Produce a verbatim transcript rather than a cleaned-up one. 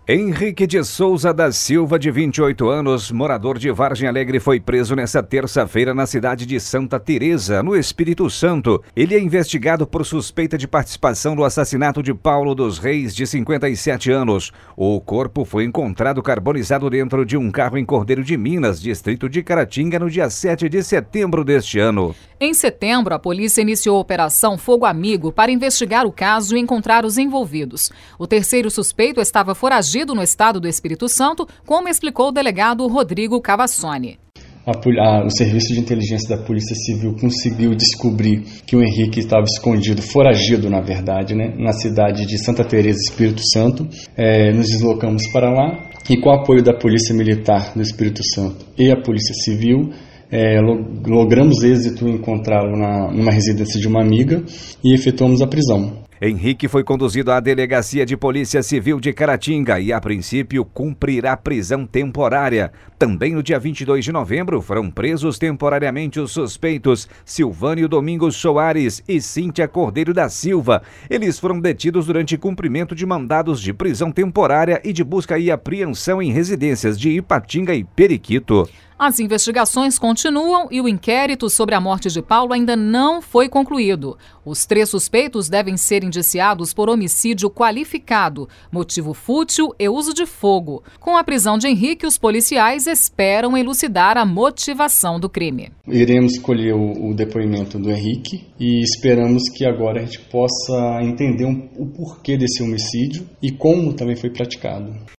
Henrique de Souza da Silva, de vinte e oito anos, morador de Vargem Alegre, foi preso nesta terça-feira na cidade de Santa Teresa, no Espírito Santo. Ele é investigado por suspeita de participação no assassinato de Paulo dos Reis, de cinquenta e sete anos. O corpo foi encontrado carbonizado dentro de um carro em Cordeiro de Minas, distrito de Caratinga, no dia sete de setembro deste ano. Em setembro, a polícia iniciou a Operação Fogo Amigo para investigar o caso e encontrar os envolvidos. O terceiro suspeito estava foragido no estado do Espírito Santo, como explicou o delegado Rodrigo Cavassoni. A, a, o Serviço de Inteligência da Polícia Civil conseguiu descobrir que o Henrique estava escondido, foragido na verdade, né, na cidade de Santa Teresa, Espírito Santo. É, nos deslocamos para lá e, com o apoio da Polícia Militar do Espírito Santo e a Polícia Civil, É, logramos êxito em encontrá-lo na, numa residência de uma amiga e efetuamos a prisão. Henrique foi conduzido à Delegacia de Polícia Civil de Caratinga e, a princípio, cumprirá prisão temporária. Também no dia vinte e dois de novembro foram presos temporariamente os suspeitos Silvânio Domingos Soares e Cíntia Cordeiro da Silva. Eles foram detidos durante cumprimento de mandados de prisão temporária e de busca e apreensão em residências de Ipatinga e Periquito. As investigações continuam e o inquérito sobre a morte de Paulo ainda não foi concluído. Os três suspeitos devem ser indiciados por homicídio qualificado, motivo fútil e uso de fogo. Com a prisão de Henrique, os policiais esperam elucidar a motivação do crime. Iremos colher o, o depoimento do Henrique e esperamos que agora a gente possa entender um, o porquê desse homicídio e como também foi praticado.